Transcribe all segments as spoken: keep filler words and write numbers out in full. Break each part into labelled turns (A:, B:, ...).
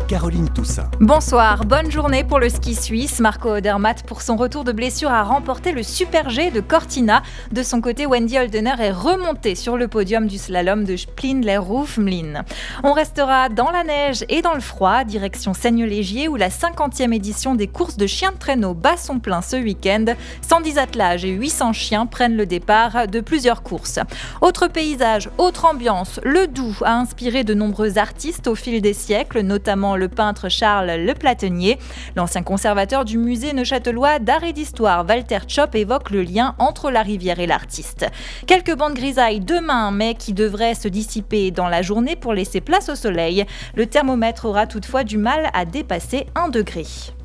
A: Caroline Toussaint.
B: Bonsoir, bonne journée pour le ski suisse. Marco Odermatt, pour son retour de blessure, a remporté le Super G de Cortina. De son côté, Wendy Holdener est remontée sur le podium du slalom de Splin-les-Roufs-Mlin. On restera dans la neige et dans le froid, direction Seigne-Légier, où la cinquantième édition des courses de chiens de traîneau bat son plein ce week-end. cent dix attelages et huit cents chiens prennent le départ de plusieurs courses. Autre paysage, autre ambiance, le Doubs a inspiré de nombreux artistes au fil des siècles, notamment le peintre Charles Le Platenier. L'ancien conservateur du musée neuchâtelois d'art et d'histoire, Walter Tschop, évoque le lien entre la rivière et l'artiste. Quelques bancs de grisaille demain, mais qui devraient se dissiper dans la journée pour laisser place au soleil. Le thermomètre aura toutefois du mal à dépasser un degré.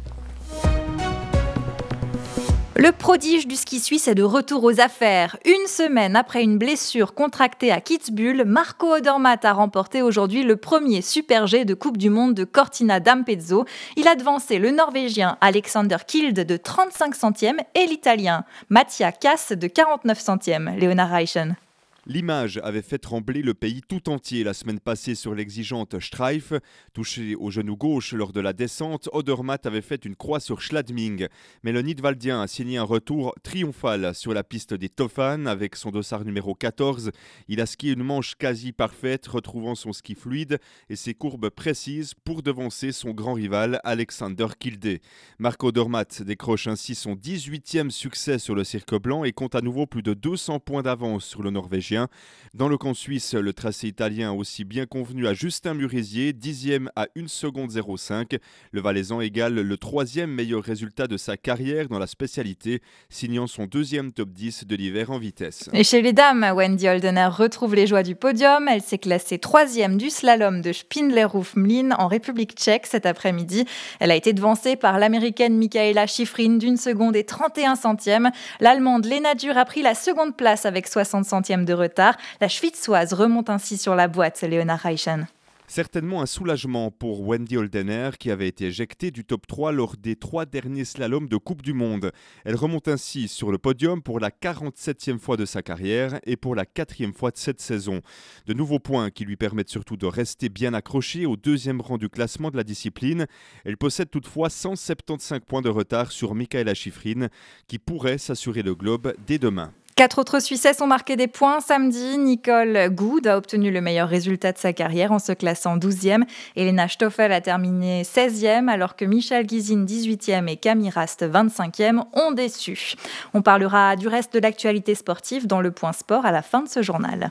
B: Le prodige du ski suisse est de retour aux affaires. Une semaine après une blessure contractée à Kitzbühel, Marco Odermatt a remporté aujourd'hui le premier Super G de Coupe du Monde de Cortina d'Ampezzo. Il a devancé le Norvégien Alexander Kilde de trente-cinq centièmes et l'Italien Mattia Cass de quarante-neuf centièmes. Léonard Reichen.
C: L'image avait fait trembler le pays tout entier la semaine passée sur l'exigeante Streif. Touché au genou gauche lors de la descente, Odermatt avait fait une croix sur Schladming. Mais le Nidwaldien a signé un retour triomphal sur la piste des Tofan avec son dossard numéro quatorze. Il a skié une manche quasi parfaite, retrouvant son ski fluide et ses courbes précises pour devancer son grand rival Alexander Kilde. Marco Odermatt décroche ainsi son dix-huitième succès sur le cirque blanc et compte à nouveau plus de deux cents points d'avance sur le Norvégien. Dans le camp suisse, le tracé italien a aussi bien convenu à Justin Murisier, dixième à une seconde zéro cinq. Le Valaisan égale le troisième meilleur résultat de sa carrière dans la spécialité, signant son deuxième top dix de l'hiver en vitesse.
B: Et chez les dames, Wendy Holdener retrouve les joies du podium. Elle s'est classée troisième du slalom de Spindler-Rouf-Mlin en République tchèque cet après-midi. Elle a été devancée par l'américaine Michaela Schifrin d'une seconde et trente et un centièmes. L'allemande Lena Dürr a pris la seconde place avec soixante centièmes de retard. La Schwitzoise remonte ainsi sur la boîte, Léonard Reichen.
C: Certainement un soulagement pour Wendy Holdener qui avait été éjectée du top trois lors des trois derniers slaloms de Coupe du Monde. Elle remonte ainsi sur le podium pour la quarante-septième fois de sa carrière et pour la quatrième fois de cette saison. De nouveaux points qui lui permettent surtout de rester bien accrochée au deuxième rang du classement de la discipline. Elle possède toutefois cent soixante-quinze points de retard sur Michaela Schifrin qui pourrait s'assurer le globe dès demain.
B: Quatre autres Suissesses ont marqué des points samedi. Nicole Goud a obtenu le meilleur résultat de sa carrière en se classant douzième. Elena Stoffel a terminé seizième, alors que Michel Guizine, dix-huitième, et Camille Rast, vingt-cinquième, ont déçu. On parlera du reste de l'actualité sportive dans le Point Sport à la fin de ce journal.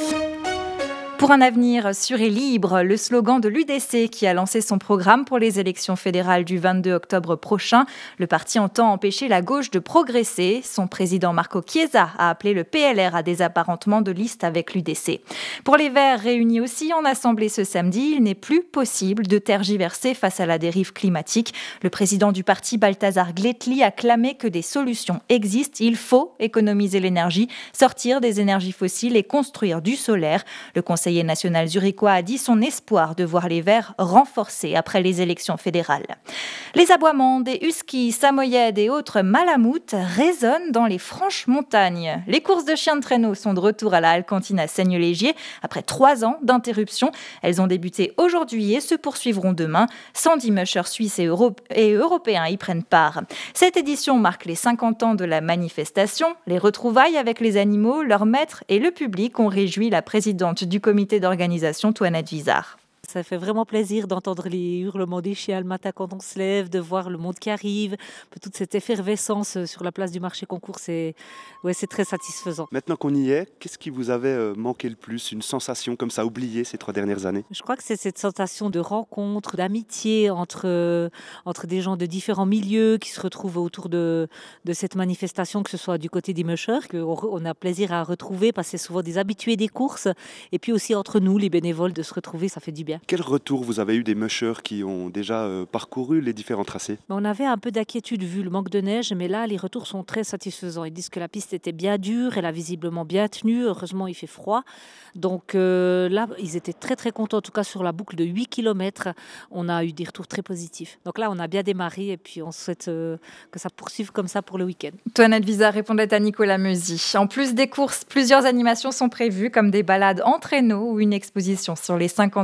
B: Pour un avenir sûr et libre, le slogan de l'U D C qui a lancé son programme pour les élections fédérales du vingt-deux octobre prochain. Le parti entend empêcher la gauche de progresser. Son président Marco Chiesa a appelé le P L R à des apparentements de liste avec l'U D C. Pour les Verts réunis aussi en assemblée ce samedi, il n'est plus possible de tergiverser face à la dérive climatique. Le président du parti, Balthazar Gletli, a clamé que des solutions existent. Il faut économiser l'énergie, sortir des énergies fossiles et construire du solaire. Le conseil Le conseiller national zurichois a dit son espoir de voir les Verts renforcés après les élections fédérales. Les aboiements des huskies, samoyèdes et autres malamoutes résonnent dans les franches montagnes. Les courses de chiens de traîneau sont de retour à la Halle-Cantine à Seigne-Légier après trois ans d'interruption. Elles ont débuté aujourd'hui et se poursuivront demain. cent dix mushers suisses et, euro- et européens y prennent part. Cette édition marque les cinquante ans de la manifestation. Les retrouvailles avec les animaux, leurs maîtres et le public ont réjoui la présidente du comité d'organisation, Toinette Vizard.
D: Ça fait vraiment plaisir d'entendre les hurlements des chiens le matin quand on se lève, de voir le monde qui arrive, toute cette effervescence sur la place du marché concours, c'est, ouais, c'est très satisfaisant.
E: Maintenant qu'on y est, qu'est-ce qui vous avait manqué le plus? Une sensation comme ça oubliée ces trois dernières années?
D: Je crois que c'est cette sensation de rencontre, d'amitié entre, entre des gens de différents milieux qui se retrouvent autour de, de cette manifestation, que ce soit du côté des mushers, qu'on a plaisir à retrouver parce que c'est souvent des habitués des courses, et puis aussi entre nous, les bénévoles, de se retrouver, ça fait du bien.
E: Quel retour vous avez eu des mushers qui ont déjà euh, parcouru les différents tracés?
D: On avait un peu d'inquiétude vu le manque de neige, mais là, les retours sont très satisfaisants. Ils disent que la piste était bien dure, elle a visiblement bien tenu. Heureusement, il fait froid. Donc euh, là, ils étaient très très contents. En tout cas, sur la boucle de huit kilomètres, on a eu des retours très positifs. Donc là, on a bien démarré et puis on souhaite euh, que ça poursuive comme ça pour le week-end.
B: Toinette Vizard répondait à Nicolas Meuzy. En plus des courses, plusieurs animations sont prévues, comme des balades en traîneau ou une exposition sur les cinquante ans de la manifestation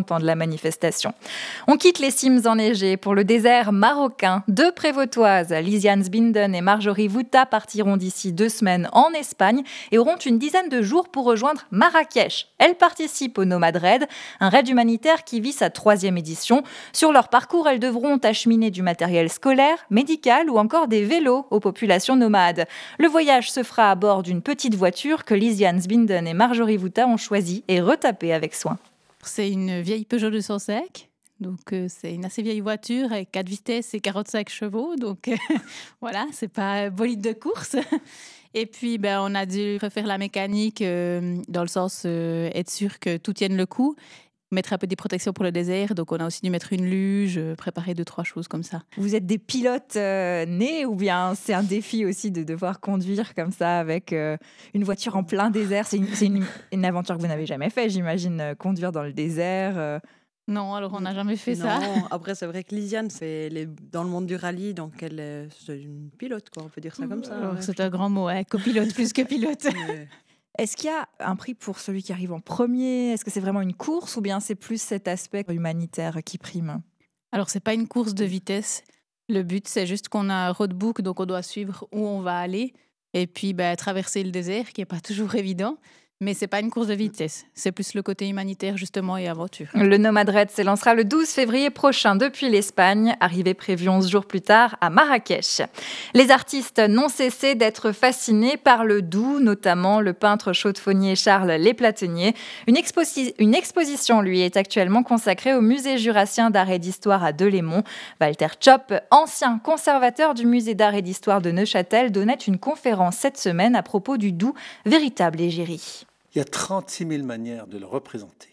B: manifestation. On quitte les cimes enneigées pour le désert marocain. Deux prévôtoises, Lisiane Zbinden et Marjorie Vouta, partiront d'ici deux semaines en Espagne et auront une dizaine de jours pour rejoindre Marrakech. Elles participent au Nomad Raid, un raid humanitaire qui vit sa troisième édition. Sur leur parcours, elles devront acheminer du matériel scolaire, médical ou encore des vélos aux populations nomades. Le voyage se fera à bord d'une petite voiture que Lisiane Zbinden et Marjorie Vouta ont choisie et retapée avec soin.
A: C'est une vieille Peugeot deux cent cinq. Donc, euh, c'est une assez vieille voiture avec quatre vitesses et quarante-cinq chevaux. Donc, euh, voilà, c'est pas un bolide de course. Et puis, ben, on a dû refaire la mécanique euh, dans le sens euh, être sûr que tout tienne le coup. Mettre un peu des protections pour le désert. Donc, on a aussi dû mettre une luge, euh, préparer deux, trois choses comme ça.
B: Vous êtes des pilotes euh, nés ou bien c'est un défi aussi de devoir conduire comme ça avec euh, une voiture en plein désert? C'est une, c'est une, une aventure que vous n'avez jamais fait, j'imagine, euh, conduire dans le désert. Euh...
A: Non, alors on n'a jamais fait
F: non,
A: ça.
F: Après, c'est vrai que Lisiane, c'est les... dans le monde du rallye, donc elle est c'est une pilote, quoi, on peut dire ça comme ça.
A: Alors,
F: ouais.
A: C'est un grand mot, hein, copilote plus que pilote.
F: Ouais.
B: Est-ce qu'il y a un prix pour celui qui arrive en premier? Est-ce que c'est vraiment une course ou bien c'est plus cet aspect humanitaire qui prime?
A: Alors, c'est pas une course de vitesse. Le but, c'est juste qu'on a un roadbook, donc on doit suivre où on va aller. Et puis, ben, traverser le désert, qui n'est pas toujours évident. Mais c'est pas une course de vitesse, c'est plus le côté humanitaire justement et aventure.
B: Le Nomad Raid s'élancera le douze février prochain depuis l'Espagne, arrivée prévue onze jours plus tard à Marrakech. Les artistes n'ont cessé d'être fascinés par le Doubs, notamment le peintre chaudefonnier Charles Lesplatenier. Une, exposi- une exposition lui est actuellement consacrée au musée jurassien d'art et d'histoire à Delémont. Walter Tschop, ancien conservateur du musée d'art et d'histoire de Neuchâtel, donnait une conférence cette semaine à propos du Doubs, véritable égérie.
G: Il y a trente-six mille manières de le représenter.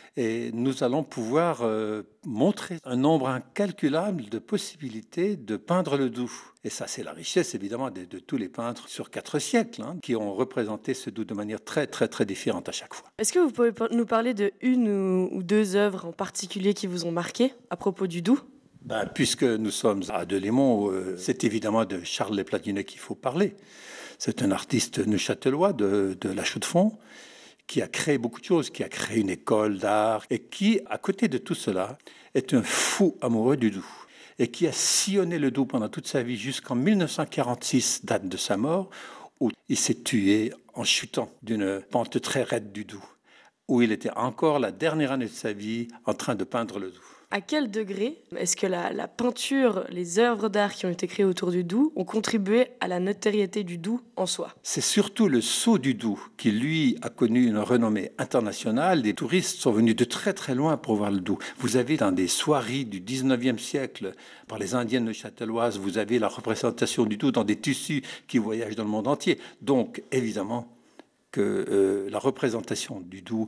G: Et nous allons pouvoir euh, montrer un nombre incalculable de possibilités de peindre le Doubs. Et ça, c'est la richesse, évidemment, de, de tous les peintres sur quatre siècles, hein, qui ont représenté ce Doubs de manière très, très, très différente à chaque fois.
H: Est-ce que vous pouvez nous parler de une ou deux œuvres en particulier qui vous ont marqué à propos du Doubs ?
G: Ben, puisque nous sommes à Delémont, euh, c'est évidemment de Charles Lesplatenier qu'il faut parler. C'est un artiste neuchâtelois de, de La Chaux-de-Fonds, qui a créé beaucoup de choses, qui a créé une école d'art et qui, à côté de tout cela, est un fou amoureux du Doubs et qui a sillonné le Doubs pendant toute sa vie jusqu'en mille neuf cent quarante-six, date de sa mort, où il s'est tué en chutant d'une pente très raide du Doubs, où il était encore la dernière année de sa vie en train de peindre le Doubs.
H: À quel degré est-ce que la, la peinture, les œuvres d'art qui ont été créées autour du Doubs ont contribué à la notoriété du Doubs en soi ?
G: C'est surtout le sceau du Doubs qui, lui, a connu une renommée internationale. Des touristes sont venus de très très loin pour voir le Doubs. Vous avez dans des soieries du dix-neuvième siècle, par les Indiennes neuchâteloises, vous avez la représentation du Doubs dans des tissus qui voyagent dans le monde entier. Donc, évidemment, que euh, la représentation du Doubs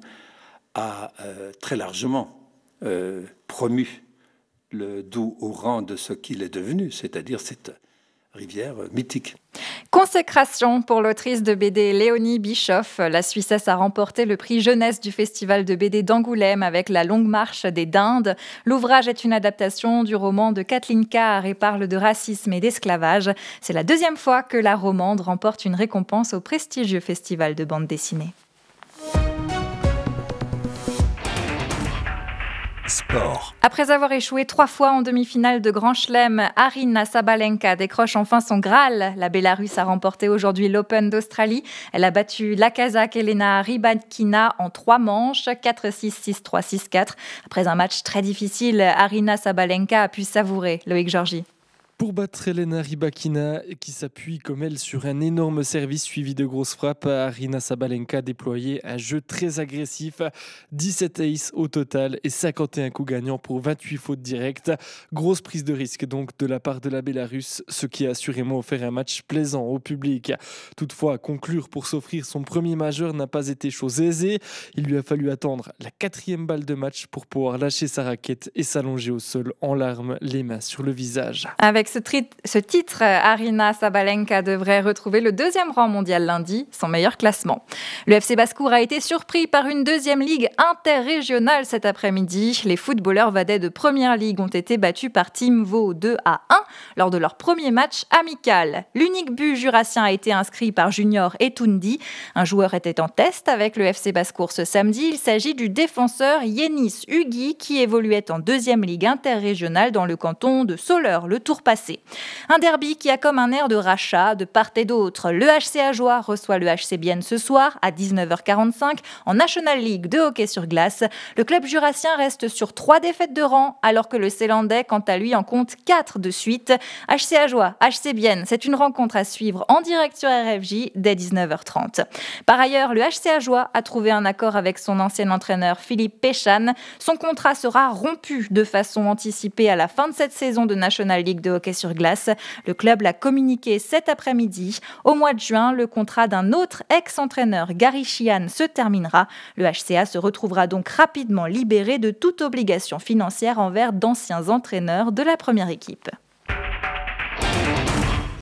G: a euh, très largement Euh, promu le Doubs au rang de ce qu'il est devenu, c'est-à-dire cette rivière mythique.
B: Consécration pour l'autrice de B D Léonie Bischoff. La Suissesse a remporté le prix jeunesse du Festival de B D d'Angoulême avec La Longue Marche des Dindes. L'ouvrage est une adaptation du roman de Kathleen Carr et parle de racisme et d'esclavage. C'est la deuxième fois que la romande remporte une récompense au prestigieux festival de bande dessinée.
I: Sport.
B: Après avoir échoué trois fois en demi-finale de Grand Chelem, Aryna Sabalenka décroche enfin son Graal. La Bélarusse a remporté aujourd'hui l'Open d'Australie. Elle a battu la Kazakh Elena Rybakina en trois manches, quatre six, six trois, six quatre. Après un match très difficile, Aryna Sabalenka a pu savourer. Loïc Georgie.
J: Pour battre Elena Rybakina, qui s'appuie comme elle sur un énorme service suivi de grosses frappes, Aryna Sabalenka a déployé un jeu très agressif. dix-sept aces au total et cinquante et un coups gagnants pour vingt-huit fautes directes. Grosse prise de risque donc de la part de la Bélarusse, ce qui a assurément offert un match plaisant au public. Toutefois, conclure pour s'offrir son premier majeur n'a pas été chose aisée. Il lui a fallu attendre la quatrième balle de match pour pouvoir lâcher sa raquette et s'allonger au sol en larmes, les mains sur le visage.
B: Avec ce, tri- ce titre, Aryna Sabalenka devrait retrouver le deuxième rang mondial lundi, son meilleur classement. Le F C Basse-Cour a été surpris par une deuxième ligue interrégionale cet après-midi. Les footballeurs vadais de première ligue ont été battus par Team Vaud deux à un lors de leur premier match amical. L'unique but jurassien a été inscrit par Junior Etundi. Un joueur était en test avec le F C Basse-Cour ce samedi. Il s'agit du défenseur Yenis Hugui qui évoluait en deuxième ligue interrégionale dans le canton de Soleure le tour passé. Un derby qui a comme un air de rachat de part et d'autre. Le H C Ajoie reçoit le H C Bienne ce soir à dix-neuf heures quarante-cinq en National League de hockey sur glace. Le club jurassien reste sur trois défaites de rang alors que le Célandais, quant à lui, en compte quatre de suite. H C Ajoie, H C Bienne, c'est une rencontre à suivre en direct sur R F J dès dix-neuf heures trente. Par ailleurs, le H C Ajoie a trouvé un accord avec son ancien entraîneur Philippe Péchan. Son contrat sera rompu de façon anticipée à la fin de cette saison de National League de hockey sur glace. Le club l'a communiqué cet après-midi. Au mois de juin, le contrat d'un autre ex-entraîneur, Gary Sheehan, se terminera. Le H C A se retrouvera donc rapidement libéré de toute obligation financière envers d'anciens entraîneurs de la première équipe.